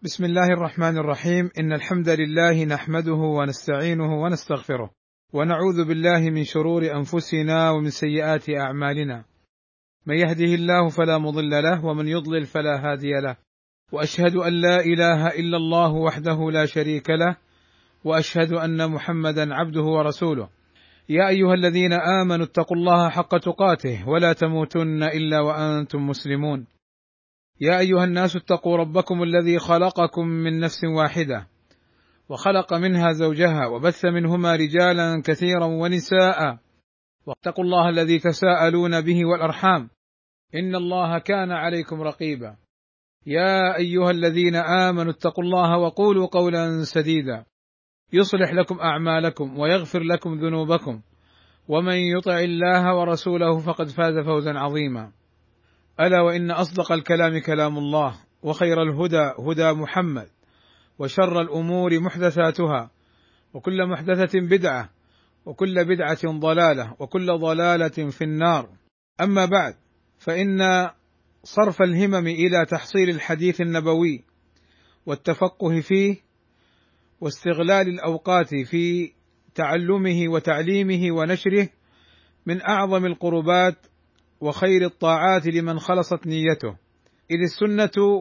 بسم الله الرحمن الرحيم. إن الحمد لله نحمده ونستعينه ونستغفره، ونعوذ بالله من شرور أنفسنا ومن سيئات أعمالنا. من يهده الله فلا مضل له، ومن يضلل فلا هادي له. وأشهد أن لا إله إلا الله وحده لا شريك له، وأشهد أن محمدا عبده ورسوله. يا أيها الذين آمنوا اتقوا الله حق تقاته ولا تموتن إلا وأنتم مسلمون. يا أيها الناس اتقوا ربكم الذي خلقكم من نفس واحدة، وخلق منها زوجها، وبث منهما رجالا كثيرا ونساء، واتقوا الله الذي تساءلون به والأرحام، إن الله كان عليكم رقيبا. يا أيها الذين آمنوا اتقوا الله وقولوا قولا سديدا يصلح لكم أعمالكم ويغفر لكم ذنوبكم، ومن يطع الله ورسوله فقد فاز فوزا عظيما. ألا وإن أصدق الكلام كلام الله، وخير الهدى هدى محمد، وشر الأمور محدثاتها، وكل محدثة بدعة، وكل بدعة ضلالة، وكل ضلالة في النار. أما بعد، فإن صرف الهمم إلى تحصيل الحديث النبوي والتفقه فيه، واستغلال الأوقات في تعلمه وتعليمه ونشره، من أعظم القربات وخير الطاعات لمن خلصت نيته، إذ السنة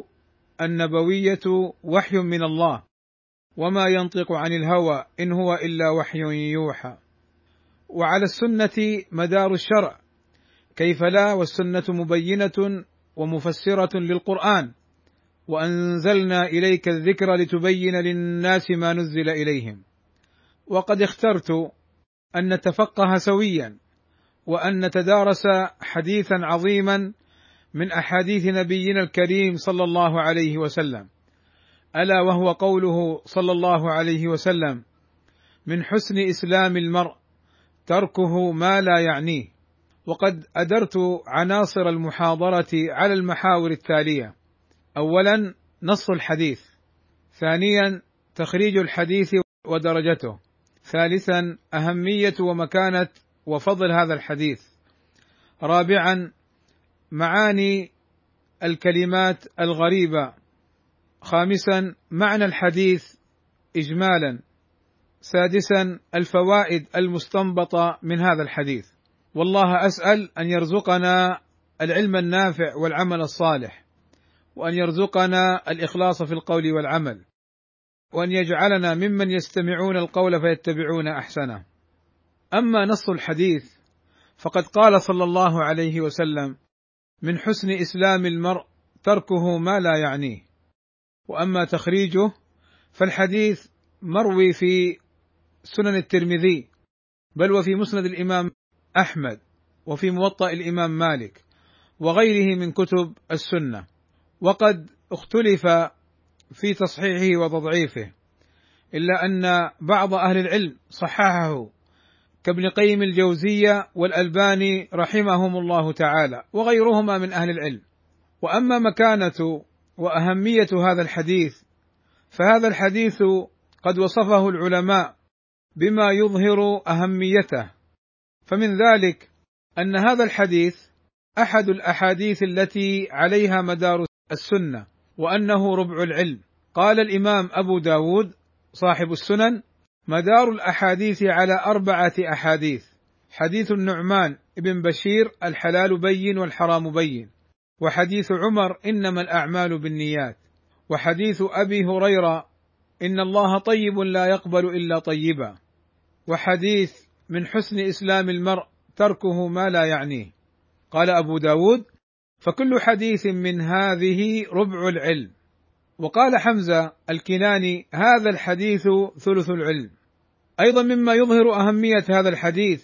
النبوية وحي من الله، وما ينطق عن الهوى إن هو إلا وحي يوحى. وعلى السنة مدار الشرع، كيف لا، والسنة مبينة ومفسرة للقرآن. وأنزلنا إليك الذكر لتبين للناس ما نزل إليهم. وقد اخترت أن نتفقه سويا، وأن نتدارس حديثا عظيما من أحاديث نبينا الكريم صلى الله عليه وسلم، ألا وهو قوله صلى الله عليه وسلم: من حسن إسلام المرء تركه ما لا يعنيه. وقد أدرت عناصر المحاضرة على المحاور التالية: أولا، نص الحديث; ثانيا، تخريج الحديث ودرجته; ثالثا، أهمية ومكانة وفضل هذا الحديث; رابعا، معاني الكلمات الغريبة; خامسا، معنى الحديث إجمالا; سادسا، الفوائد المستنبطة من هذا الحديث. والله أسأل أن يرزقنا العلم النافع والعمل الصالح، وأن يرزقنا الإخلاص في القول والعمل، وأن يجعلنا ممن يستمعون القول فيتبعون أحسنه. أما نص الحديث، فقد قال صلى الله عليه وسلم: من حسن إسلام المرء تركه ما لا يعنيه. وأما تخريجه، فالحديث مروي في سنن الترمذي، بل وفي مسند الإمام أحمد، وفي موطأ الإمام مالك، وغيره من كتب السنة. وقد اختلف في تصحيحه وتضعيفه، إلا أن بعض أهل العلم صححه، كابن قيم الجوزية والألباني رحمهم الله تعالى، وغيرهما من أهل العلم. وأما مكانة وأهمية هذا الحديث، فهذا الحديث قد وصفه العلماء بما يظهر أهميته. فمن ذلك أن هذا الحديث أحد الأحاديث التي عليها مدار السنة، وأنه ربع العلم. قال الإمام أبو داود صاحب السنن: مدار الأحاديث على 4 أحاديث: حديث النعمان ابن بشير الحلال بين والحرام بين، وحديث عمر إنما الأعمال بالنيات، وحديث أبي هريرة إن الله طيب لا يقبل إلا طيبا، وحديث من حسن إسلام المرء تركه ما لا يعنيه. قال أبو داود: فكل حديث من هذه ربع العلم. وقال حمزة الكناني: هذا الحديث ثلث العلم. أيضا مما يظهر أهمية هذا الحديث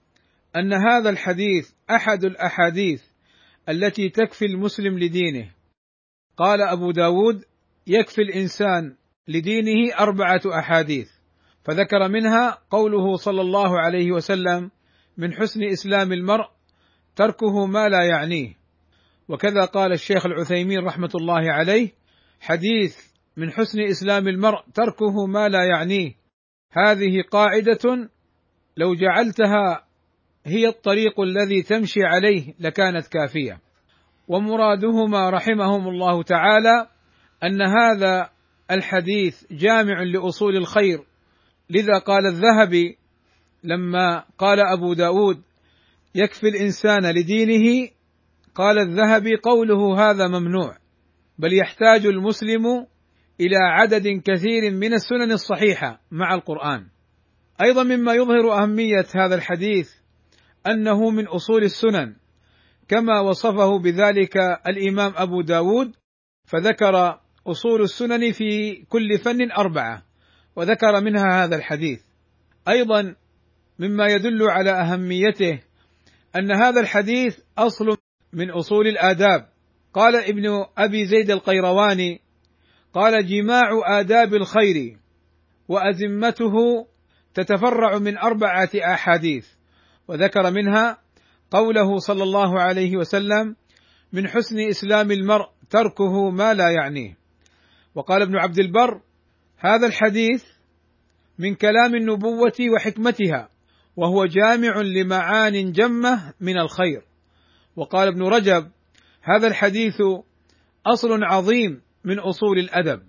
أن هذا الحديث أحد الأحاديث التي تكفي المسلم لدينه. قال أبو داود: يكفي الإنسان لدينه 4 أحاديث، فذكر منها قوله صلى الله عليه وسلم: من حسن إسلام المرء تركه ما لا يعنيه. وكذا قال الشيخ العثيمين رحمة الله عليه: حديث من حسن إسلام المرء تركه ما لا يعنيه، هذه قاعدة لو جعلتها هي الطريق الذي تمشي عليه لكانت كافية. ومرادهما رحمهم الله تعالى أن هذا الحديث جامع لأصول الخير، لذا قال الذهبي لما قال أبو داود يكفي الإنسان لدينه، قال الذهبي قوله هذا ممنوع، بل يحتاج المسلم إلى عدد كثير من السنن الصحيحة مع القرآن. أيضا مما يظهر أهمية هذا الحديث أنه من أصول السنن، كما وصفه بذلك الإمام أبو داود، فذكر أصول السنن في كل فن 4، وذكر منها هذا الحديث. أيضا مما يدل على أهميته أن هذا الحديث أصل من أصول الآداب. قال ابن أبي زيد القيرواني قال: جماع آداب الخير وأزمته تتفرع من 4 أحاديث، وذكر منها قوله صلى الله عليه وسلم: من حسن إسلام المرء تركه ما لا يعنيه. وقال ابن عبد البر: هذا الحديث من كلام النبوة وحكمتها، وهو جامع لمعان جمة من الخير. وقال ابن رجب: هذا الحديث أصل عظيم من أصول الأدب.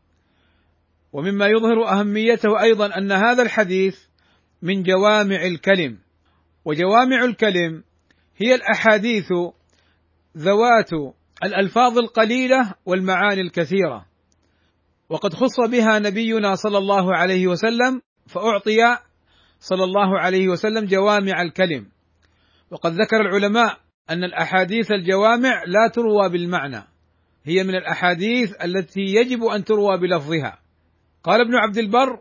ومما يظهر أهميته أيضا أن هذا الحديث من جوامع الكلم، وجوامع الكلم هي الأحاديث ذوات الألفاظ القليلة والمعاني الكثيرة، وقد خص بها نبينا صلى الله عليه وسلم، فأعطي صلى الله عليه وسلم جوامع الكلم. وقد ذكر العلماء أن الأحاديث الجوامع لا تروى بالمعنى، هي من الأحاديث التي يجب أن تروى بلفظها. قال ابن عبد البر: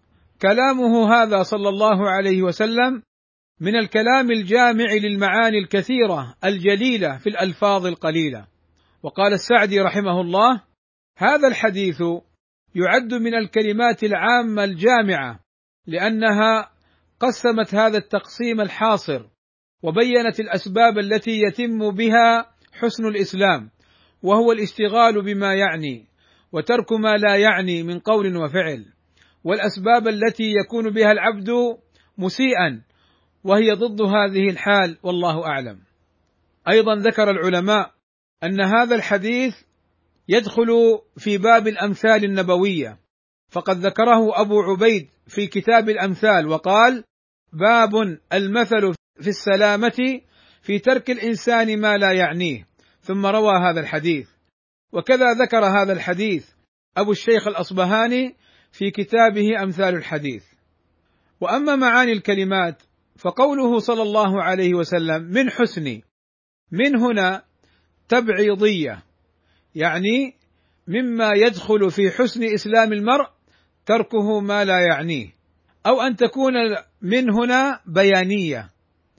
كلامه هذا صلى الله عليه وسلم من الكلام الجامع للمعاني الكثيرة الجليلة في الألفاظ القليلة. وقال السعدي رحمه الله: هذا الحديث يعد من الكلمات العامة الجامعة، لأنها قسمت هذا التقسيم الحاصر، وبينت الأسباب التي يتم بها حسن الإسلام، وهو الاشتغال بما يعني وترك ما لا يعني من قول وفعل، والأسباب التي يكون بها العبد مسيئا، وهي ضد هذه الحال، والله أعلم. أيضا ذكر العلماء أن هذا الحديث يدخل في باب الأمثال النبوية، فقد ذكره أبو عبيد في كتاب الأمثال وقال: باب المثل في السلامة في ترك الإنسان ما لا يعنيه، ثم روى هذا الحديث. وكذا ذكر هذا الحديث أبو الشيخ الأصبهاني في كتابه أمثال الحديث. وأما معاني الكلمات فقوله صلى الله عليه وسلم من حسن، من هنا تبعيضية، يعني مما يدخل في حسن إسلام المرء تركه ما لا يعنيه، أو أن تكون من هنا بيانية،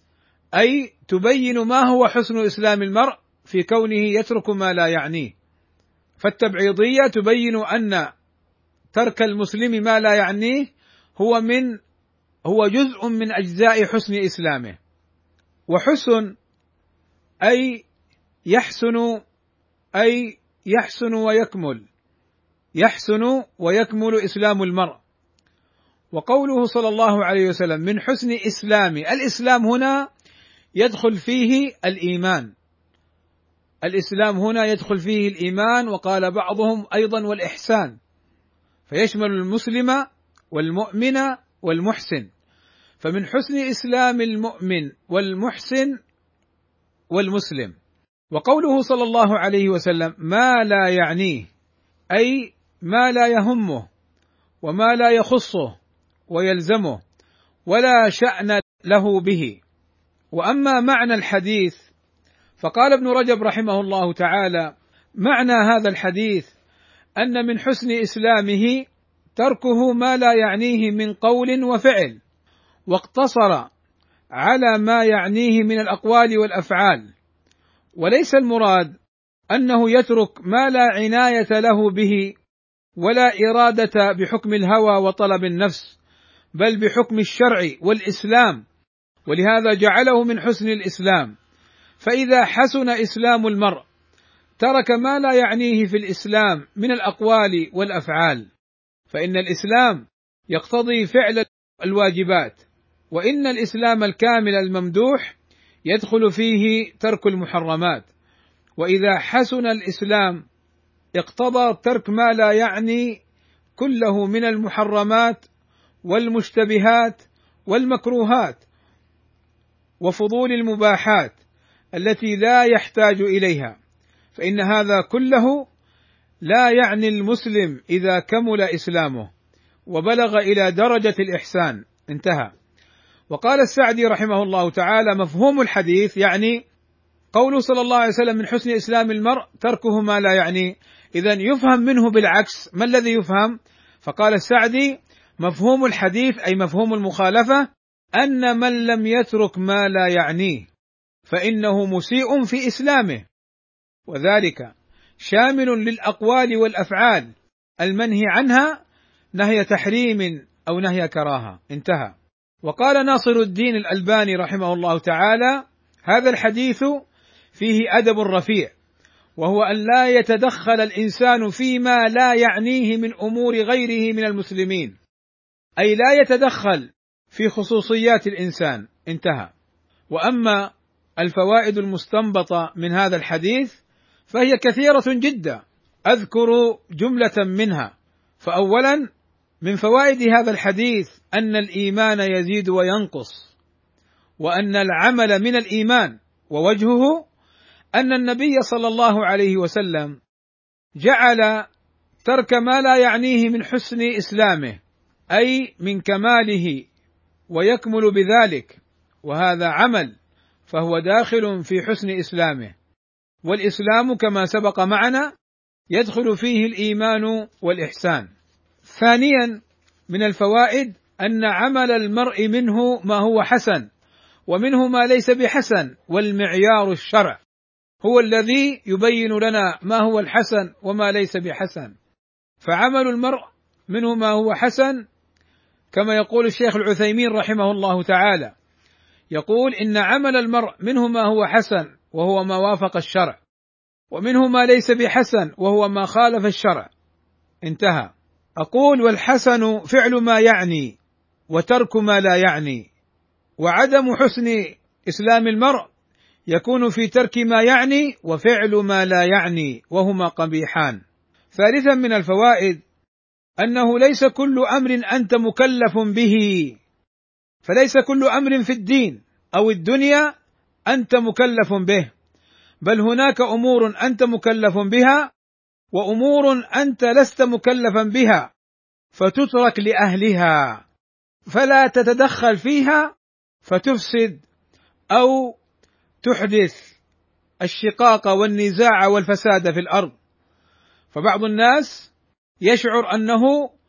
أي تبين ما هو حسن إسلام المرء في كونه يترك ما لا يعنيه. فالتبعيضية تبين أن ترك المسلم ما لا يعنيه هو جزء من أجزاء حسن إسلامه. وحسن أي يحسن ويكمل إسلام المرء. وقوله صلى الله عليه وسلم من حسن إسلام، الإسلام هنا يدخل فيه الإيمان، الإسلام هنا يدخل فيه الإيمان، وقال بعضهم أيضا والإحسان، فيشمل المسلم والمؤمن والمحسن. فمن حسن إسلام المؤمن والمحسن والمسلم. وقوله صلى الله عليه وسلم ما لا يعنيه، أي ما لا يهمه وما لا يخصه ويلزمه ولا شأن له به. وأما معنى الحديث فقال ابن رجب رحمه الله تعالى: معنى هذا الحديث أن من حسن إسلامه تركه ما لا يعنيه من قول وفعل، واقتصر على ما يعنيه من الأقوال والأفعال، وليس المراد أنه يترك ما لا عناية له به ولا إرادة بحكم الهوى وطلب النفس، بل بحكم الشرع والإسلام، ولهذا جعله من حسن الإسلام. فإذا حسن إسلام المرء ترك ما لا يعنيه في الإسلام من الأقوال والأفعال، فإن الإسلام يقتضي فعل الواجبات، وإن الإسلام الكامل الممدوح يدخل فيه ترك المحرمات. وإذا حسن الإسلام اقتضى ترك ما لا يعني كله من المحرمات والمشتبهات والمكروهات وفضول المباحات التي لا يحتاج اليها، فإن هذا كله لا يعني المسلم إذا كمل إسلامه وبلغ إلى درجة الإحسان. انتهى. وقال السعدي رحمه الله تعالى: مفهوم الحديث يعني قوله صلى الله عليه وسلم: من حسن إسلام المرء تركه ما لا يعنيه. إذن يفهم منه بالعكس. ما الذي يفهم؟ فقال السعدي: مفهوم الحديث أي مفهوم المخالفة أن من لم يترك ما لا يعنيه فإنه مسيء في إسلامه، وذلك شامل للأقوال والأفعال المنهي عنها نهي تحريم أو نهي كراهة. انتهى. وقال ناصر الدين الألباني رحمه الله تعالى: هذا الحديث فيه أدب رفيع، وهو أن لا يتدخل الإنسان فيما لا يعنيه من أمور غيره من المسلمين، أي لا يتدخل في خصوصيات الإنسان. انتهى. وأما الفوائد المستنبطة من هذا الحديث فهي كثيرة جدا، أذكر جملة منها. فأولا من فوائد هذا الحديث أن الإيمان يزيد وينقص، وأن العمل من الإيمان، ووجهه أن النبي صلى الله عليه وسلم جعل ترك ما لا يعنيه من حسن إسلامه، أي من كماله ويكمل بذلك، وهذا عمل فهو داخل في حسن إسلامه. والإسلام كما سبق معنا يدخل فيه الإيمان والإحسان. ثانيا من الفوائد أن عمل المرء منه ما هو حسن ومنه ما ليس بحسن، والمعيار الشرع هو الذي يبين لنا ما هو الحسن وما ليس بحسن. فعمل المرء منه ما هو حسن، كما يقول الشيخ العثيمين رحمه الله تعالى، يقول: إن عمل المرء منه ما هو حسن وهو ما وافق الشرع، ومنه ما ليس بحسن وهو ما خالف الشرع. انتهى. أقول: والحسن فعل ما يعني وترك ما لا يعني، وعدم حسن إسلام المرء يكون في ترك ما يعني وفعل ما لا يعني، وهما قبيحان. ثالثا من الفوائد أنه ليس كل أمر أنت مكلف به، فليس كل أمر في الدين أو الدنيا أنت مكلف به، بل هناك أمور أنت مكلف بها وأمور أنت لست مكلفا بها، فتترك لأهلها، فلا تتدخل فيها فتفسد أو تحدث الشقاق والنزاع والفساد في الأرض. فبعض الناس يشعر أنه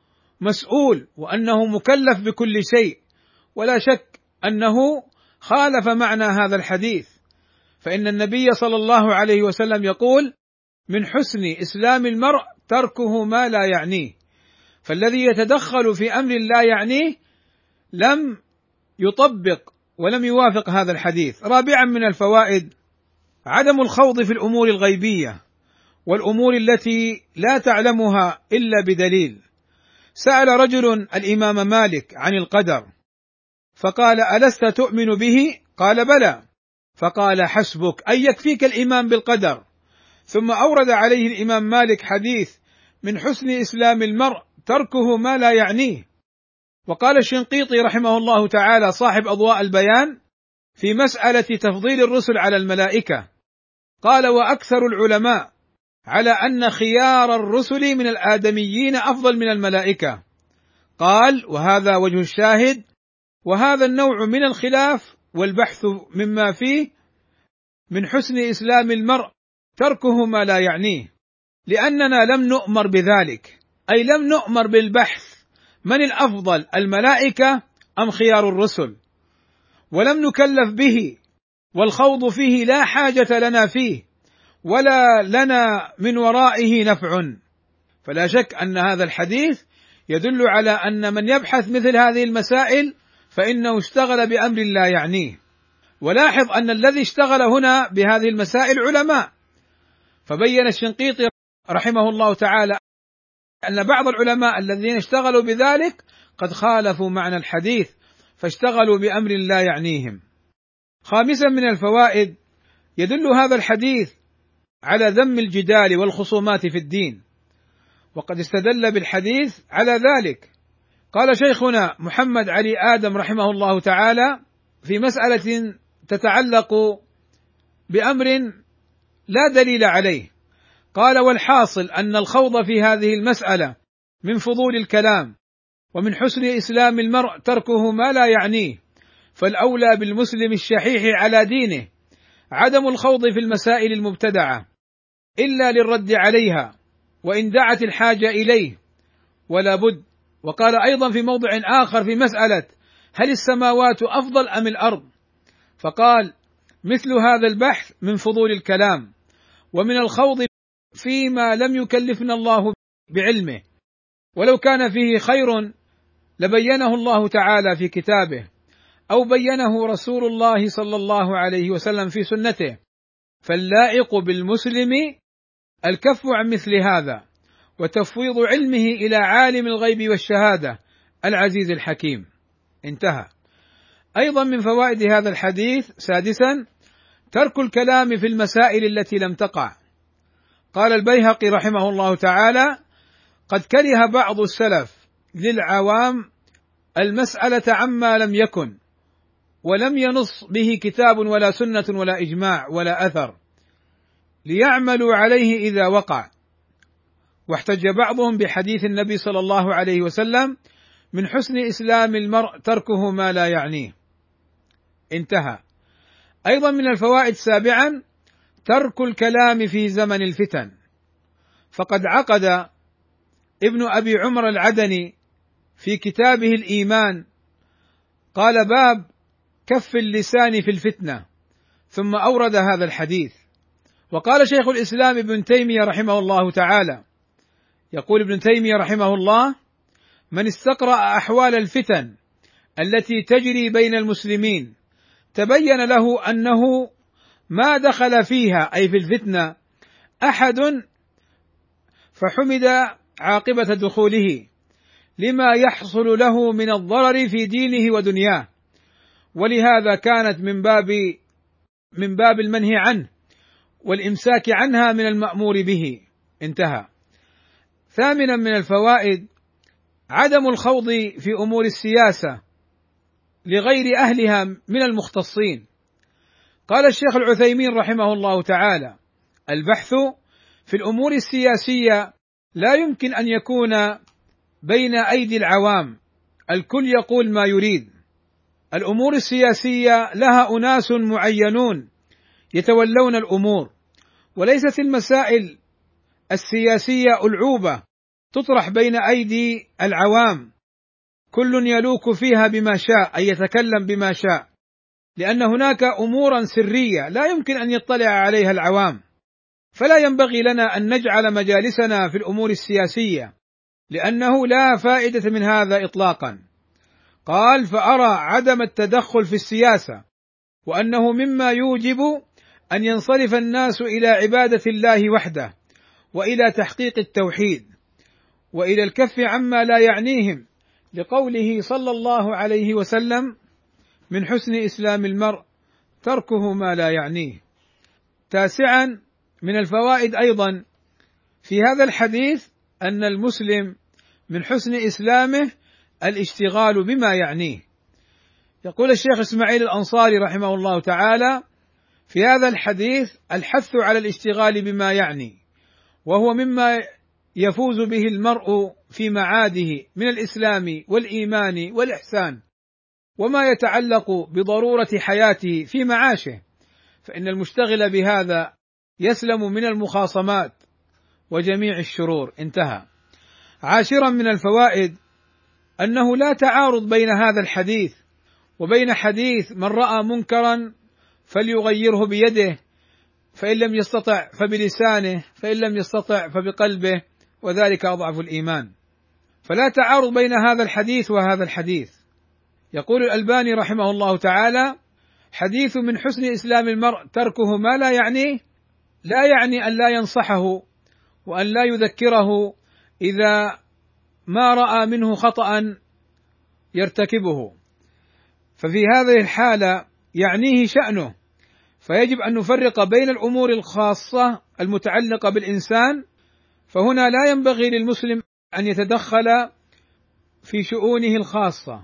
مسؤول وأنه مكلف بكل شيء، ولا شك أنه خالف معنى هذا الحديث، فإن النبي صلى الله عليه وسلم يقول: من حسن إسلام المرء تركه ما لا يعنيه، فالذي يتدخل في أمر لا يعنيه لم يطبق ولم يوافق هذا الحديث. رابعا من الفوائد عدم الخوض في الأمور الغيبية والأمور التي لا تعلمها إلا بدليل. سأل رجل الإمام مالك عن القدر فقال: ألست تؤمن به؟ قال: بلى. فقال: حسبك، أي يكفيك الإيمان بالقدر. ثم أورد عليه الإمام مالك حديث: من حسن إسلام المرء تركه ما لا يعنيه. وقال الشنقيطي رحمه الله تعالى صاحب أضواء البيان في مسألة تفضيل الرسل على الملائكة، قال: وأكثر العلماء على أن خيار الرسل من الآدميين أفضل من الملائكة. قال: وهذا وجه الشاهد، وهذا النوع من الخلاف والبحث مما فيه من حسن إسلام المرء تركه ما لا يعنيه، لأننا لم نؤمر بذلك، أي لم نؤمر بالبحث من الأفضل الملائكة أم خيار الرسل، ولم نكلف به، والخوض فيه لا حاجة لنا فيه ولا لنا من ورائه نفع. فلا شك أن هذا الحديث يدل على أن من يبحث مثل هذه المسائل فإنه اشتغل بأمر لا يعنيه. ولاحظ أن الذي اشتغل هنا بهذه المسائل علماء، فبين الشنقيطي رحمه الله تعالى أن بعض العلماء الذين اشتغلوا بذلك قد خالفوا معنى الحديث فاشتغلوا بأمر لا يعنيهم. خامسا من الفوائد يدل هذا الحديث على ذم الجدال والخصومات في الدين، وقد استدل بالحديث على ذلك. قال شيخنا محمد علي آدم رحمه الله تعالى في مسألة تتعلق بأمر لا دليل عليه، قال: والحاصل أن الخوض في هذه المسألة من فضول الكلام، ومن حسن إسلام المرء تركه ما لا يعنيه، فالأولى بالمسلم الشحيح على دينه عدم الخوض في المسائل المبتدعة إلا للرد عليها وإن دعت الحاجة إليه ولا بد. وقال أيضا في موضع آخر في مسألة: هل السماوات أفضل أم الأرض؟ فقال: مثل هذا البحث من فضول الكلام، ومن الخوض فيما لم يكلفنا الله بعلمه، ولو كان فيه خير لبينه الله تعالى في كتابه، أو بينه رسول الله صلى الله عليه وسلم في سنته، فاللائق بالمسلم الكف عن مثل هذا، وتفويض علمه إلى عالم الغيب والشهادة العزيز الحكيم. انتهى. أيضا من فوائد هذا الحديث: سادسا، ترك الكلام في المسائل التي لم تقع. قال البيهقي رحمه الله تعالى: قد كره بعض السلف للعوام المسألة عما لم يكن، ولم ينص به كتاب ولا سنة ولا إجماع ولا أثر، ليعملوا عليه إذا وقع. واحتج بعضهم بحديث النبي صلى الله عليه وسلم: من حسن إسلام المرء تركه ما لا يعنيه. انتهى. أيضا من الفوائد: سابعا، ترك الكلام في زمن الفتن. فقد عقد ابن أبي عمر العدني في كتابه الإيمان قال: باب كف اللسان في الفتنة، ثم أورد هذا الحديث. وقال شيخ الإسلام ابن تيمية رحمه الله تعالى، يقول ابن تيمية رحمه الله: من استقرأ أحوال الفتن التي تجري بين المسلمين تبين له أنه ما دخل فيها، أي في الفتنة، أحد فحمد عاقبة دخوله لما يحصل له من الضرر في دينه ودنياه، ولهذا كانت من باب المنهي عنه والإمساك عنها من المأمور به. انتهى. ثامنا من الفوائد: عدم الخوض في أمور السياسة لغير أهلها من المختصين. قال الشيخ العثيمين رحمه الله تعالى: البحث في الأمور السياسية لا يمكن أن يكون بين أيدي العوام، الكل يقول ما يريد. الأمور السياسية لها أناس معينون يتولون الأمور، وليست المسائل السياسية ألعوبة تطرح بين أيدي العوام كل يلوك فيها بما شاء، أي يتكلم بما شاء، لأن هناك أمورا سرية لا يمكن أن يطلع عليها العوام، فلا ينبغي لنا أن نجعل مجالسنا في الأمور السياسية، لأنه لا فائدة من هذا إطلاقا. قال: فأرى عدم التدخل في السياسة وأنه مما يوجب أن ينصرف الناس إلى عبادة الله وحده، وإلى تحقيق التوحيد، وإلى الكف عما لا يعنيهم، لقوله صلى الله عليه وسلم: من حسن إسلام المرء تركه ما لا يعنيه. تاسعا من الفوائد أيضا في هذا الحديث أن المسلم من حسن إسلامه الاشتغال بما يعنيه. يقول الشيخ إسماعيل الأنصاري رحمه الله تعالى في هذا الحديث: الحث على الاشتغال بما يعني، وهو مما يفوز به المرء في معاده من الإسلام والإيمان والإحسان، وما يتعلق بضرورة حياته في معاشه، فإن المشتغل بهذا يسلم من المخاصمات وجميع الشرور. انتهى. عاشرا من الفوائد أنه لا تعارض بين هذا الحديث وبين حديث: من رأى منكرا فليغيره بيده، فإن لم يستطع فبلسانه، فإن لم يستطع فبقلبه، وذلك أضعف الإيمان. فلا تعارض بين هذا الحديث وهذا الحديث. يقول الألباني رحمه الله تعالى: حديث من حسن إسلام المرء تركه ما لا يعنيه، لا يعني أن لا ينصحه وأن لا يذكره إذا ما رأى منه خطأ يرتكبه، ففي هذه الحالة يعنيه شأنه، فيجب أن نفرق بين الأمور الخاصة المتعلقة بالإنسان فهنا لا ينبغي للمسلم أن يتدخل في شؤونه الخاصة.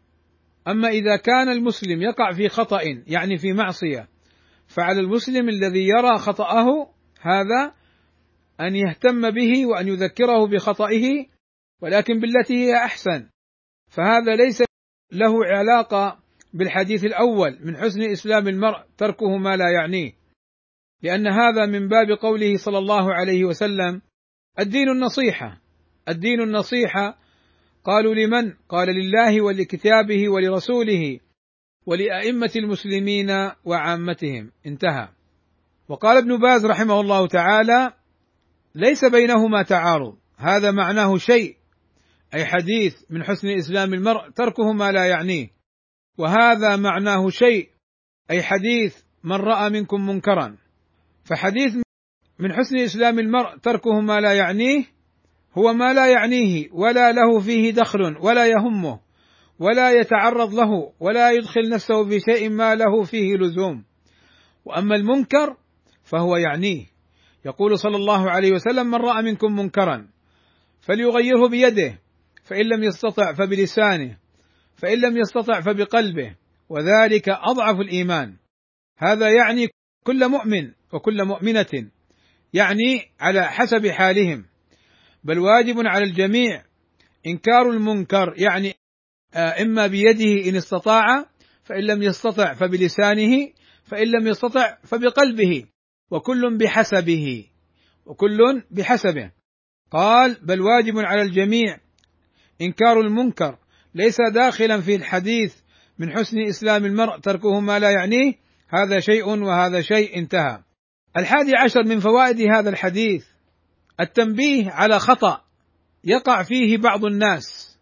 أما إذا كان المسلم يقع في خطأ يعني في معصية، فعلى المسلم الذي يرى خطأه هذا أن يهتم به وأن يذكره بخطئه، ولكن بالتي هي أحسن. فهذا ليس له علاقة بالحديث الأول من حسن إسلام المرء تركه ما لا يعنيه، لأن هذا من باب قوله صلى الله عليه وسلم: الدين النصيحة. الدين النصيحة قالوا لمن؟ قال لله ولكتابه ولرسوله ولأئمة المسلمين وعامتهم، انتهى. وقال ابن باز رحمه الله تعالى: ليس بينهما تعارض، هذا معناه شيء، أي حديث من حسن إسلام المرء تركه ما لا يعنيه، وهذا معناه شيء، أي حديث من رأى منكم منكرا. فحديث من حسن إسلام المرء تركه ما لا يعنيه هو ما لا يعنيه ولا له فيه دخل ولا يهمه ولا يتعرض له ولا يدخل نفسه في شيء ما له فيه لزوم. وأما المنكر فهو يعنيه. يقول صلى الله عليه وسلم: من رأى منكم منكرا فليغيره بيده، فإن لم يستطع فبلسانه، فإن لم يستطع فبقلبه، وذلك أضعف الإيمان. هذا يعني كل مؤمن وكل مؤمنة، يعني على حسب حالهم، بل واجب على الجميع إنكار المنكر، يعني إما بيده إن استطاع، فإن لم يستطع فبلسانه، فإن لم يستطع فبقلبه، وكل بحسبه، وكل بحسبه. قال: بل واجب على الجميع إنكار المنكر، ليس داخلا في الحديث من حسن إسلام المرء تركه ما لا يعنيه، هذا شيء وهذا شيء، انتهى. 11 من فوائد هذا الحديث التنبيه على خطأ يقع فيه بعض الناس،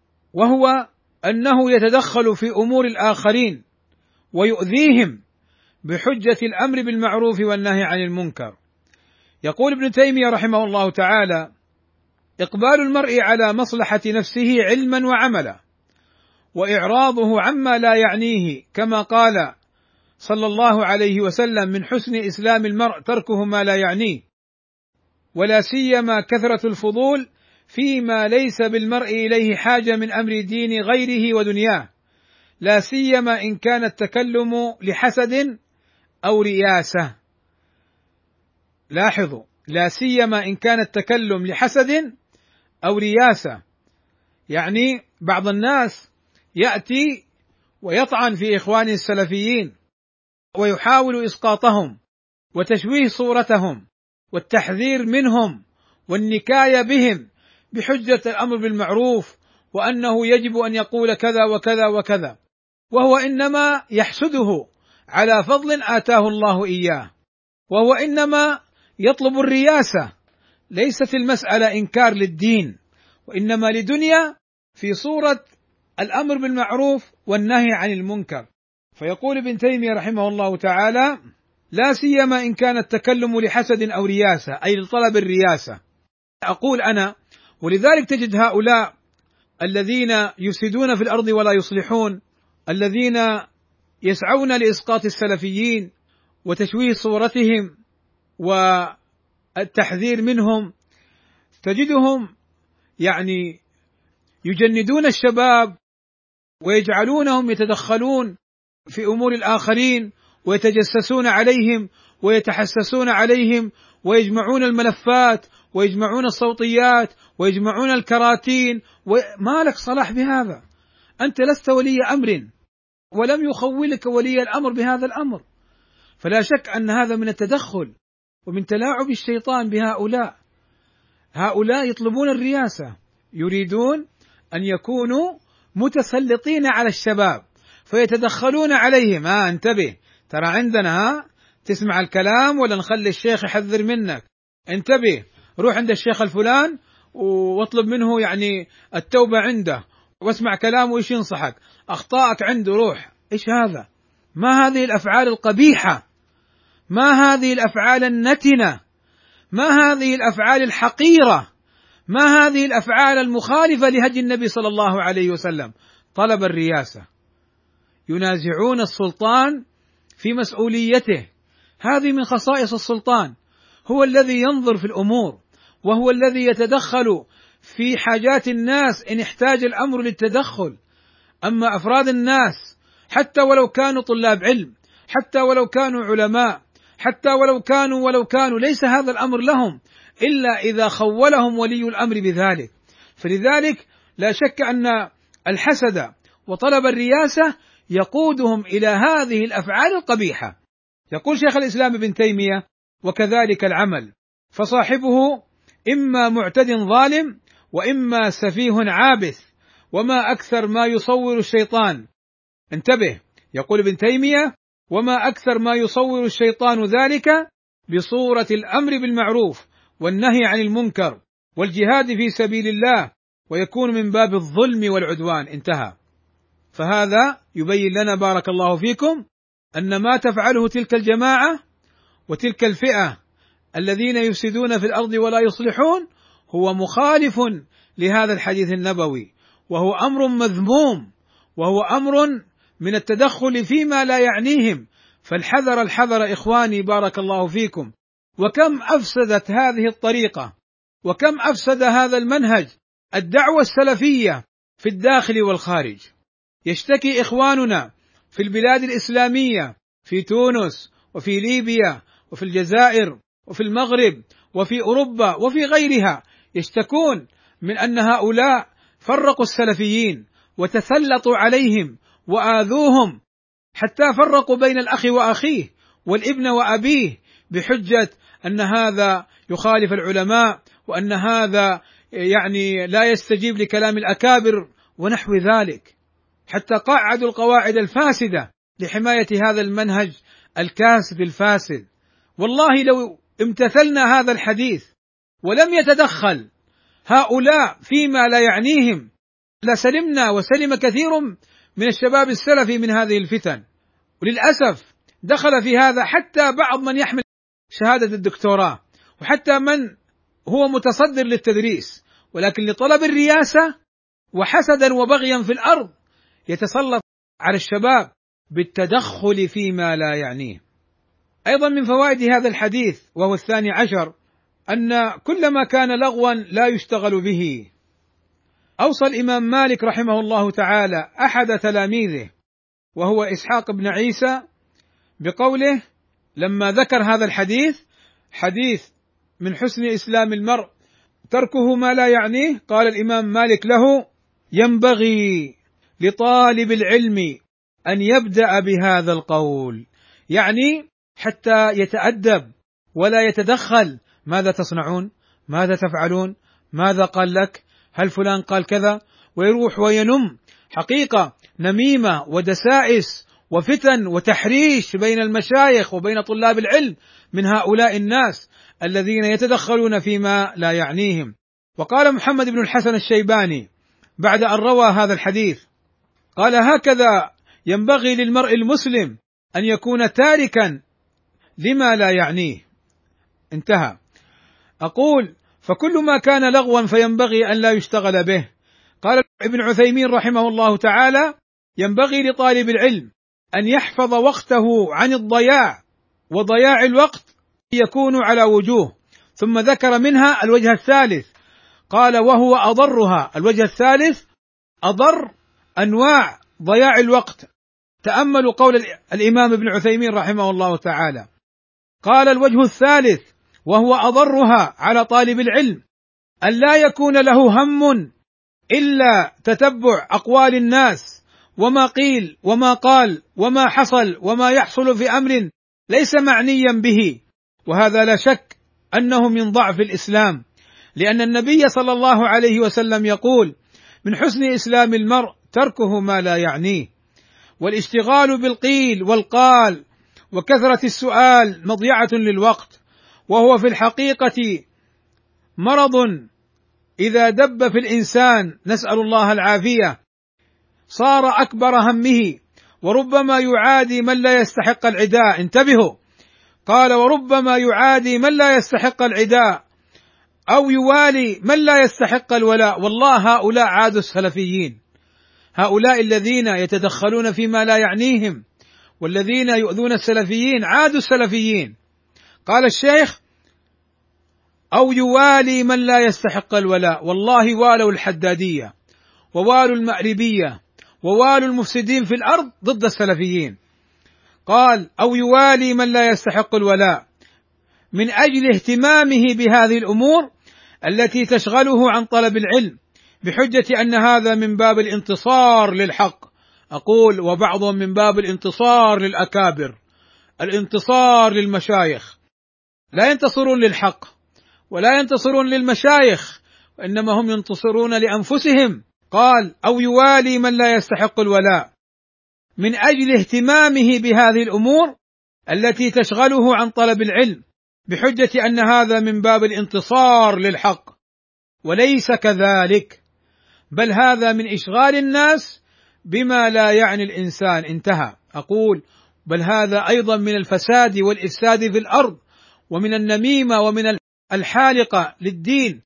وهو أنه يتدخل في أمور الآخرين ويؤذيهم بحجة الأمر بالمعروف والنهي عن المنكر. يقول ابن تيمية رحمه الله تعالى: إقبال المرء على مصلحة نفسه علما وعملا، وإعراضه عما لا يعنيه، كما قال صلى الله عليه وسلم: من حسن إسلام المرء تركه ما لا يعنيه، ولا سيما كثرة الفضول فيما ليس بالمرء إليه حاجة من أمر دين غيره ودنياه، لا سيما إن كان التكلم لحسد أو رياسة. لاحظوا: لا سيما إن كان التكلم لحسد أو رياسة، يعني بعض الناس يأتي ويطعن في إخوان السلفيين ويحاول إسقاطهم وتشويه صورتهم والتحذير منهم والنكاية بهم بحجة الأمر بالمعروف، وأنه يجب أن يقول كذا وكذا وكذا، وهو إنما يحسده على فضل آتاه الله إياه، وهو إنما يطلب الرياسة. ليست المسألة إنكار للدين، وإنما لدنيا في صورة الأمر بالمعروف والنهي عن المنكر. فيقول ابن تيمية رحمه الله تعالى: لا سيما إن كان التكلم لحسد أو رياسة، أي لطلب الرياسة. أقول أنا، ولذلك تجد هؤلاء الذين يفسدون في الأرض ولا يصلحون، الذين يسعون لإسقاط السلفيين وتشويه صورتهم والتحذير منهم، تجدهم يعني يجندون الشباب ويجعلونهم يتدخلون في أمور الآخرين ويتجسسون عليهم ويتحسسون عليهم ويجمعون الملفات ويجمعون الصوتيات ويجمعون الكراتين، وما لك صلاح بهذا، أنت لست ولي أمر ولم يخولك ولي الأمر بهذا الأمر. فلا شك أن هذا من التدخل ومن تلاعب الشيطان بهؤلاء. هؤلاء يطلبون الرياسة، يريدون أن يكونوا متسلطين على الشباب فيتدخلون عليهم: انتبه، ترى عندنا تسمع الكلام ولا نخلي الشيخ يحذر منك، انتبه، روح عند الشيخ الفلان واطلب منه يعني التوبة عنده واسمع كلامه وإيش ينصحك، أخطائك عنده روح. إيش هذا؟ ما هذه الأفعال القبيحة؟ ما هذه الأفعال النتنة؟ ما هذه الأفعال الحقيرة؟ ما هذه الأفعال المخالفة لهدي النبي صلى الله عليه وسلم؟ طلب الرياسة، ينازعون السلطان في مسؤوليته. هذه من خصائص السلطان، هو الذي ينظر في الأمور وهو الذي يتدخل في حاجات الناس إن احتاج الأمر للتدخل. أما أفراد الناس حتى ولو كانوا طلاب علم، حتى ولو كانوا علماء، حتى ولو كانوا ليس هذا الأمر لهم إلا إذا خولهم ولي الأمر بذلك. فلذلك لا شك أن الحسد وطلب الرياسة يقودهم إلى هذه الأفعال القبيحة. يقول شيخ الإسلام ابن تيمية: وكذلك العمل، فصاحبه إما معتد ظالم وإما سفيه عابث، وما أكثر ما يصور الشيطان. انتبه، يقول ابن تيمية: وما أكثر ما يصور الشيطان ذلك بصورة الأمر بالمعروف والنهي عن المنكر والجهاد في سبيل الله، ويكون من باب الظلم والعدوان. انتهى. فهذا يبين لنا بارك الله فيكم أن ما تفعله تلك الجماعة وتلك الفئة الذين يفسدون في الأرض ولا يصلحون هو مخالف لهذا الحديث النبوي، وهو أمر مذموم، وهو أمر من التدخل فيما لا يعنيهم. فالحذر الحذر إخواني بارك الله فيكم. وكم أفسدت هذه الطريقة، وكم أفسد هذا المنهج الدعوة السلفية في الداخل والخارج. يشتكي إخواننا في البلاد الإسلامية، في تونس وفي ليبيا وفي الجزائر وفي المغرب وفي أوروبا وفي غيرها، يشتكون من أن هؤلاء فرقوا السلفيين وتسلطوا عليهم وآذوهم، حتى فرقوا بين الأخ وأخيه والابن وأبيه بحجة أن هذا يخالف العلماء، وأن هذا يعني لا يستجيب لكلام الأكابر ونحو ذلك، حتى قعدوا القواعد الفاسدة لحماية هذا المنهج الكاسد الفاسد. والله لو امتثلنا هذا الحديث ولم يتدخل هؤلاء فيما لا يعنيهم لسلمنا وسلم كثير من الشباب السلفي من هذه الفتن. وللأسف دخل في هذا حتى بعض من يحمل شهادة الدكتوراه، وحتى من هو متصدر للتدريس، ولكن لطلب الرياسة وحسدا وبغيا في الأرض يتسلط على الشباب بالتدخل فيما لا يعنيه. أيضا من فوائد هذا الحديث وهو 12 أن كل ما كان لغوا لا يشتغل به. أوصى الإمام مالك رحمه الله تعالى أحد تلاميذه وهو إسحاق بن عيسى بقوله لما ذكر هذا الحديث: حديث من حسن إسلام المرء تركه ما لا يعنيه، قال الإمام مالك له: ينبغي لطالب العلم أن يبدأ بهذا القول، يعني حتى يتأدب ولا يتدخل. ماذا تصنعون؟ ماذا تفعلون؟ ماذا قال لك؟ هل فلان قال كذا؟ ويروح وينم حقيقة نميمة ودسائس وفتن وتحريش بين المشايخ وبين طلاب العلم من هؤلاء الناس الذين يتدخلون فيما لا يعنيهم. وقال محمد بن الحسن الشيباني بعد أن روى هذا الحديث، قال: هكذا ينبغي للمرء المسلم أن يكون تاركا لما لا يعنيه. انتهى. أقول: فكل ما كان لغوا فينبغي أن لا يشتغل به. قال ابن عثيمين رحمه الله تعالى: ينبغي لطالب العلم أن يحفظ وقته عن الضياع، وضياع الوقت يكون على وجوه، ثم ذكر منها الوجه الثالث، قال: وهو أضرها. الوجه الثالث أضر أنواع ضياع الوقت. تأملوا قول الإمام ابن عثيمين رحمه الله تعالى، قال: الوجه الثالث وهو أضرها على طالب العلم أن لا يكون له هم إلا تتبع أقوال الناس وما قيل وما قال وما حصل وما يحصل في أمر ليس معنيا به. وهذا لا شك أنه من ضعف الإسلام، لأن النبي صلى الله عليه وسلم يقول: من حسن إسلام المرء تركه ما لا يعنيه. والاشتغال بالقيل والقال وكثرة السؤال مضيعة للوقت، وهو في الحقيقة مرض إذا دب في الإنسان، نسأل الله العافية، صار أكبر همه، وربما يعادي من لا يستحق العداء. انتبهوا، قال: وربما يعادي من لا يستحق العداء أو يوالي من لا يستحق الولاء. والله هؤلاء عادوا السلفيين، هؤلاء الذين يتدخلون فيما لا يعنيهم والذين يؤذون السلفيين عادوا السلفيين. قال الشيخ: أو يوالي من لا يستحق الولاء. والله والوا الحدادية ووالوا المأربية ووالوا المفسدين في الأرض ضد السلفيين. قال: أو يوالي من لا يستحق الولاء من أجل اهتمامه بهذه الأمور التي تشغله عن طلب العلم بحجة أن هذا من باب الانتصار للحق. أقول: وبعضهم من باب الانتصار للأكابر، الانتصار للمشايخ. لا ينتصرون للحق ولا ينتصرون للمشايخ، وإنما هم ينتصرون لأنفسهم. قال: أو يوالي من لا يستحق الولاء من أجل اهتمامه بهذه الأمور التي تشغله عن طلب العلم بحجة أن هذا من باب الانتصار للحق، وليس كذلك، بل هذا من إشغال الناس بما لا يعني الإنسان. انتهى. أقول: بل هذا أيضا من الفساد والإفساد في الأرض ومن النميمة ومن الحالقة للدين.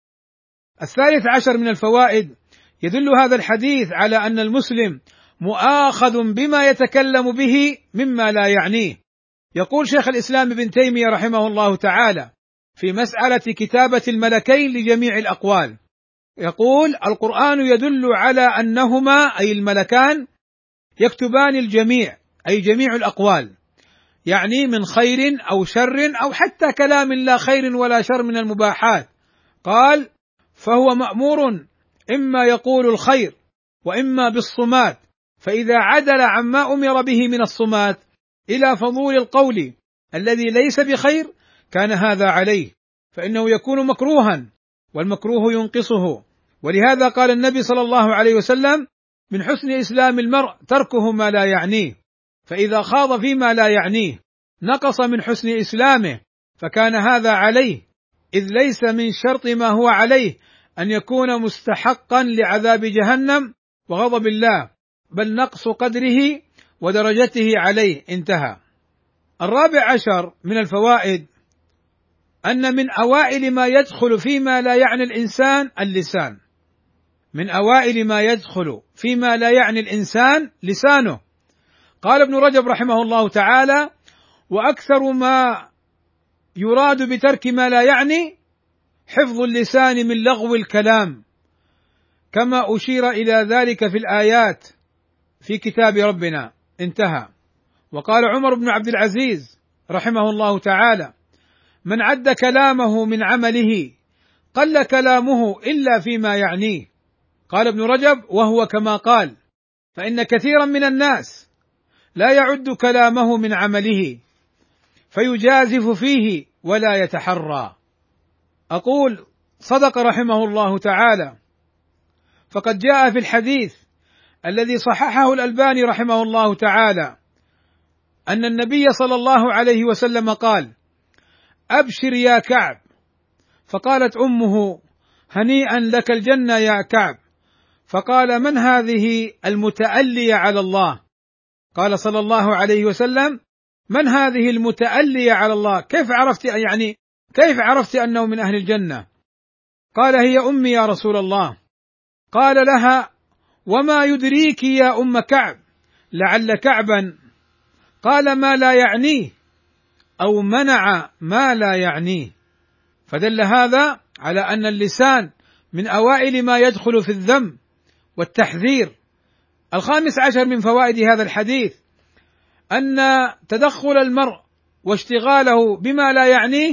13 من الفوائد: يدل هذا الحديث على أن المسلم مؤاخذ بما يتكلم به مما لا يعنيه. يقول شيخ الإسلام ابن تيمية رحمه الله تعالى في مسألة كتابة الملكين لجميع الأقوال، يقول: القرآن يدل على أنهما أي الملكان يكتبان الجميع، أي جميع الأقوال، يعني من خير أو شر أو حتى كلام لا خير ولا شر من المباحات. قال: فهو مأمور إما يقول الخير وإما بالصمات، فإذا عدل عما أمر به من الصمات إلى فضول القول الذي ليس بخير كان هذا عليه، فإنه يكون مكروها والمكروه ينقصه. ولهذا قال النبي صلى الله عليه وسلم: من حسن إسلام المرء تركه ما لا يعنيه، فإذا خاض فيما لا يعنيه نقص من حسن إسلامه، فكان هذا عليه، إذ ليس من شرط ما هو عليه أن يكون مستحقا لعذاب جهنم وغضب الله، بل نقص قدره ودرجته عليه. انتهى. 14 من الفوائد: أن من أوائل ما يدخل فيما لا يعني الإنسان اللسان. من أوائل ما يدخل فيما لا يعني الإنسان لسانه. قال ابن رجب رحمه الله تعالى: وأكثر ما يراد بترك ما لا يعني حفظ اللسان من لغو الكلام، كما أشير إلى ذلك في الآيات في كتاب ربنا. انتهى. وقال عمر بن عبد العزيز رحمه الله تعالى: من عد كلامه من عمله قل كلامه إلا فيما يعنيه. قال ابن رجب: وهو كما قال، فإن كثيرا من الناس لا يعد كلامه من عمله فيجازف فيه ولا يتحرى. أقول: صدق رحمه الله تعالى، فقد جاء في الحديث الذي صححه الألباني رحمه الله تعالى أن النبي صلى الله عليه وسلم قال: أبشر يا كعب. فقالت أمه: هنيئا لك الجنة يا كعب. فقال: من هذه المتألية على الله؟ قال صلى الله عليه وسلم: من هذه المتألية على الله؟ كيف عرفت أنه من أهل الجنة؟ قال: هي أمي يا رسول الله. قال لها: وما يدريك يا أم كعب لعل كعبا قال ما لا يعنيه أو منع ما لا يعنيه. فدل هذا على أن اللسان من أوائل ما يدخل في الذم والتحذير. 15 من فوائد هذا الحديث: أن تدخل المرء واشتغاله بما لا يعنيه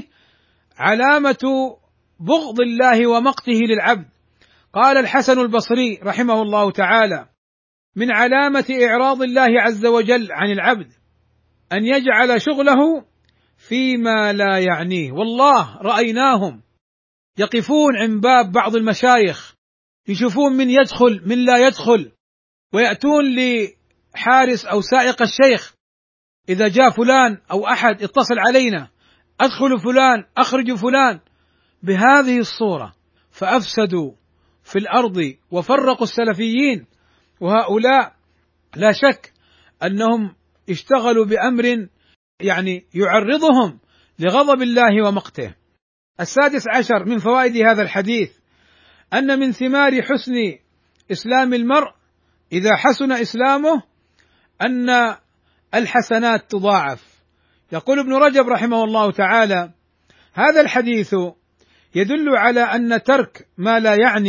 علامة بغض الله ومقته للعبد. قال الحسن البصري رحمه الله تعالى: من علامة إعراض الله عز وجل عن العبد أن يجعل شغله فيما لا يعنيه. والله رأيناهم يقفون عند باب بعض المشايخ يشوفون من يدخل من لا يدخل، ويأتون لحارس أو سائق الشيخ: إذا جاء فلان أو أحد اتصل علينا أدخل فلان أخرج فلان، بهذه الصورة، فأفسدوا في الأرض وفرقوا السلفيين. وهؤلاء لا شك أنهم اشتغلوا بأمر يعرضهم لغضب الله ومقته. 16 من فوائد هذا الحديث: أن من ثمار حسن إسلام المرء إذا حسن إسلامه أن الحسنات تضاعف. يقول ابن رجب رحمه الله تعالى: هذا الحديث يدل على أن ترك ما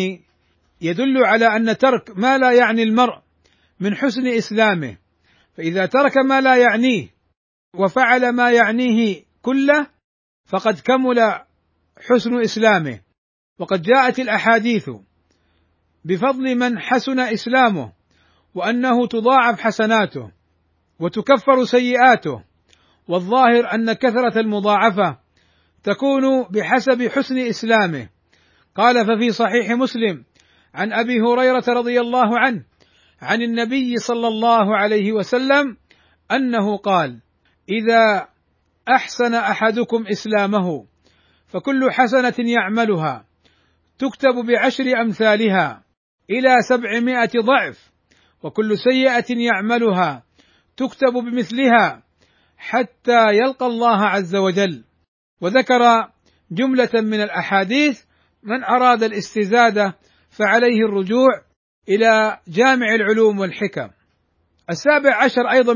لا يعني المرء من حسن إسلامه، فإذا ترك ما لا يعنيه وفعل ما يعنيه كله فقد كمل حسن إسلامه. وقد جاءت الأحاديث بفضل من حسن إسلامه، وأنه تضاعف حسناته وتكفر سيئاته، والظاهر أن كثرة المضاعفة تكون بحسب حسن إسلامه. قال ففي صحيح مسلم عن أبي هريرة رضي الله عنه عن النبي صلى الله عليه وسلم أنه قال: إذا أحسن أحدكم إسلامه فكل حسنة يعملها تكتب ب10 أمثالها إلى 700 ضعف، وكل سيئة يعملها تكتب بمثلها حتى يلقى الله عز وجل. وذكر جملة من الأحاديث، من أراد الاستزادة فعليه الرجوع إلى جامع العلوم والحكم. 17 أيضا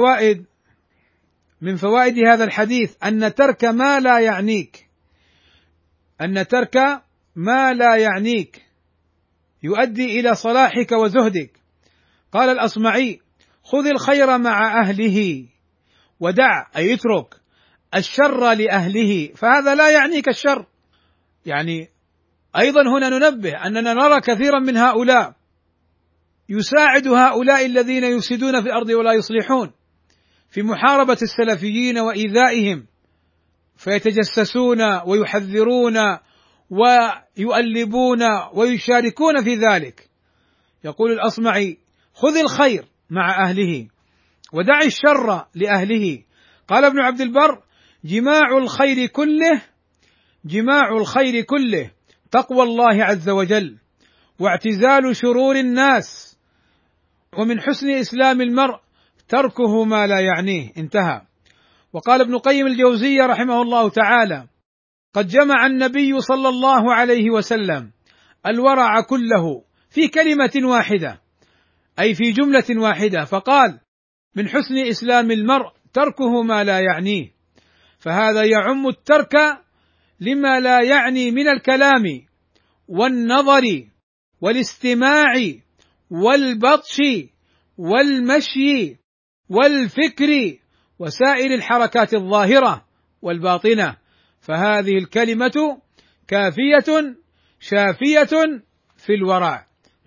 من فوائد هذا الحديث أن ترك ما لا يعنيك يؤدي إلى صلاحك وزهدك. قال الأصمعي: خذ الخير مع أهله ودع، أي اترك الشر لأهله، فهذا لا يعنيك الشر. يعني أيضا هنا ننبه أننا نرى كثيرا من هؤلاء يساعد هؤلاء الذين يفسدون في الأرض ولا يصلحون في محاربة السلفيين وإيذائهم، فيتجسسون ويحذرون ويؤلبون ويشاركون في ذلك. يقول الأصمعي: خذ الخير مع أهله ودع الشر لأهله. قال ابن عبد البر: جماع الخير كله تقوى الله عز وجل واعتزال شرور الناس، ومن حسن إسلام المرء تركه ما لا يعنيه. انتهى. وقال ابن قيم الجوزية رحمه الله تعالى: قد جمع النبي صلى الله عليه وسلم الورع كله في كلمة واحدة، أي في جملة واحدة، فقال: من حسن إسلام المرء تركه ما لا يعنيه، فهذا يعم الترك لما لا يعني من الكلام والنظر والاستماع والبطش والمشي والفكر وسائر الحركات الظاهرة والباطنة، فهذه الكلمة كافية شافية في الورع.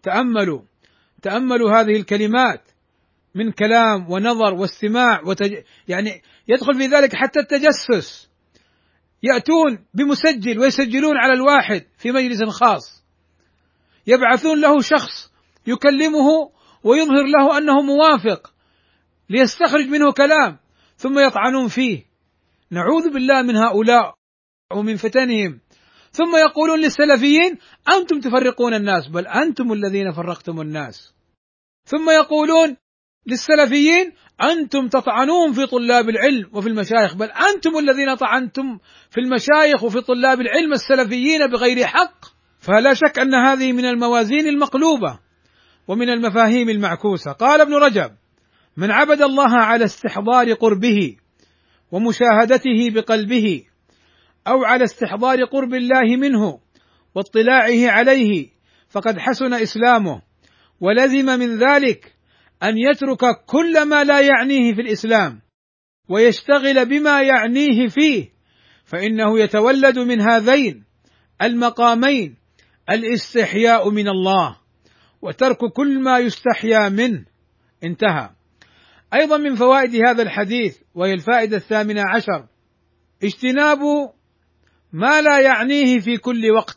تأملوا هذه الكلمات من كلام ونظر واستماع يعني يدخل في ذلك حتى التجسس، يأتون بمسجل ويسجلون على الواحد في مجلس خاص، يبعثون له شخص يكلمه ويظهر له أنه موافق ليستخرج منه كلام، ثم يطعنون فيه. نعوذ بالله من هؤلاء ومن فتنهم. ثم يقولون للسلفيين: أنتم تفرقون الناس، بل أنتم الذين فرقتم الناس. ثم يقولون للسلفيين: أنتم تطعنون في طلاب العلم وفي المشايخ، بل أنتم الذين طعنتم في المشايخ وفي طلاب العلم السلفيين بغير حق. فلا شك أن هذه من الموازين المقلوبة ومن المفاهيم المعكوسة. قال ابن رجب: من عبد الله على استحضار قربه ومشاهدته بقلبه، أو على استحضار قرب الله منه واطلاعه عليه، فقد حسن إسلامه، ولزم من ذلك أن يترك كل ما لا يعنيه في الإسلام ويشتغل بما يعنيه فيه، فإنه يتولد من هذين المقامين الاستحياء من الله وترك كل ما يستحيا منه. انتهى. أيضا من فوائد هذا الحديث، وهي الفائدة 18، اجتناب ما لا يعنيه في كل وقت.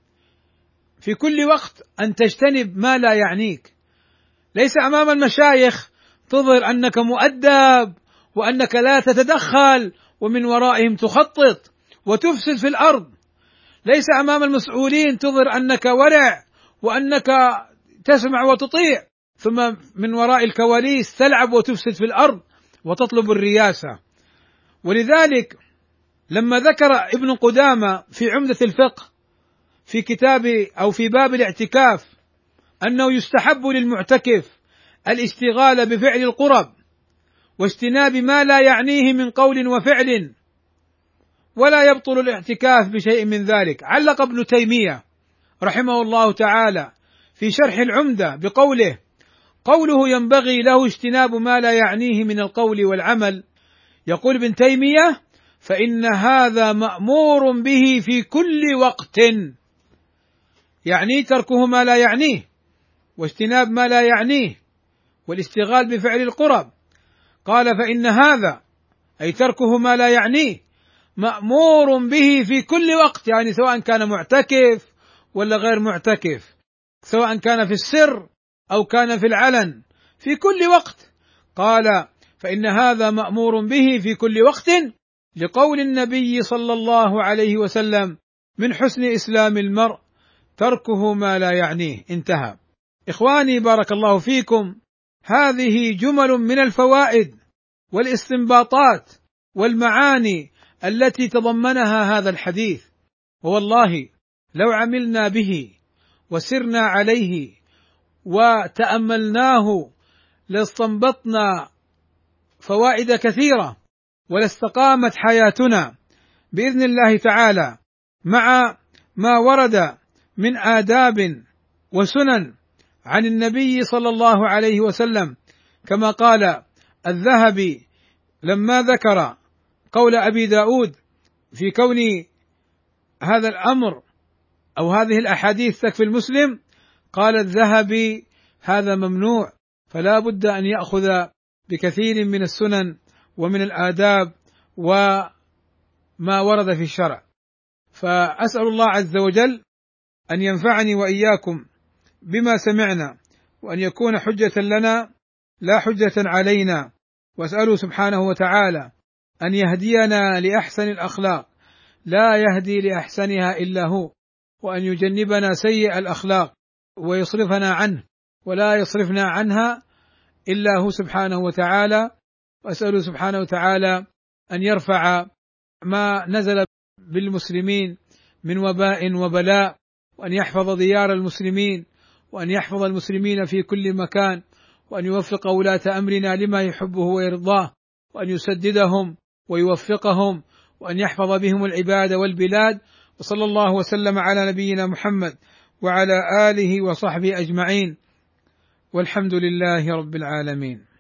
في كل وقت أن تجتنب ما لا يعنيك، ليس أمام المشايخ تظهر أنك مؤدب وأنك لا تتدخل ومن ورائهم تخطط وتفسد في الأرض، ليس أمام المسؤولين تظهر أنك ورع وأنك تسمع وتطيع، ثم من وراء الكواليس تلعب وتفسد في الأرض وتطلب الرياسة. ولذلك لما ذكر ابن قدامة في عمدة الفقه في كتاب أو في باب الاعتكاف أنه يستحب للمعتكف الاشتغال بفعل القرب واجتناب ما لا يعنيه من قول وفعل ولا يبطل الاعتكاف بشيء من ذلك. علق ابن تيمية رحمه الله تعالى في شرح العمدة بقوله: قوله ينبغي له اجتناب ما لا يعنيه من القول والعمل، يقول ابن تيمية: فإن هذا مأمور به في كل وقت، يعني تركه ما لا يعنيه واجتناب ما لا يعنيه والاشتغال بفعل القرب. قال: فإن هذا أي تركه ما لا يعنيه مأمور به في كل وقت، يعني سواء كان معتكف ولا غير معتكف، سواء كان في السر أو كان في العلن، في كل وقت. قال: فإن هذا مأمور به في كل وقت، لقول النبي صلى الله عليه وسلم: من حسن إسلام المرء تركه ما لا يعنيه. انتهى. إخواني بارك الله فيكم، هذه جمل من الفوائد والاستنباطات والمعاني التي تضمنها هذا الحديث، ووالله لو عملنا به وسرنا عليه وتأملناه لاستنبطنا فوائد كثيرة، ولاستقامت حياتنا بإذن الله تعالى مع ما ورد من آداب وسنن عن النبي صلى الله عليه وسلم، كما قال الذهبي لما ذكر قول أبي داود في كون هذا الأمر أو هذه الأحاديث تكفي المسلم، قال الذهبي: هذا ممنوع، فلا بد أن يأخذ بكثير من السنن ومن الآداب وما ورد في الشرع. فأسأل الله عز وجل أن ينفعني وإياكم بما سمعنا، وأن يكون حجة لنا لا حجة علينا، وأسأله سبحانه وتعالى أن يهدينا لأحسن الأخلاق لا يهدي لأحسنها إلا هو، وأن يجنبنا سيء الأخلاق ويصرفنا عنه ولا يصرفنا عنها إلا هو سبحانه وتعالى. وأسأله سبحانه وتعالى أن يرفع ما نزل بالمسلمين من وباء وبلاء، وأن يحفظ ديار المسلمين، وأن يحفظ المسلمين في كل مكان، وأن يوفق ولاة أمرنا لما يحبه ويرضاه، وأن يسددهم ويوفقهم، وأن يحفظ بهم العباد والبلاد. وصلى الله وسلم على نبينا محمد وعلى آله وصحبه أجمعين، والحمد لله رب العالمين.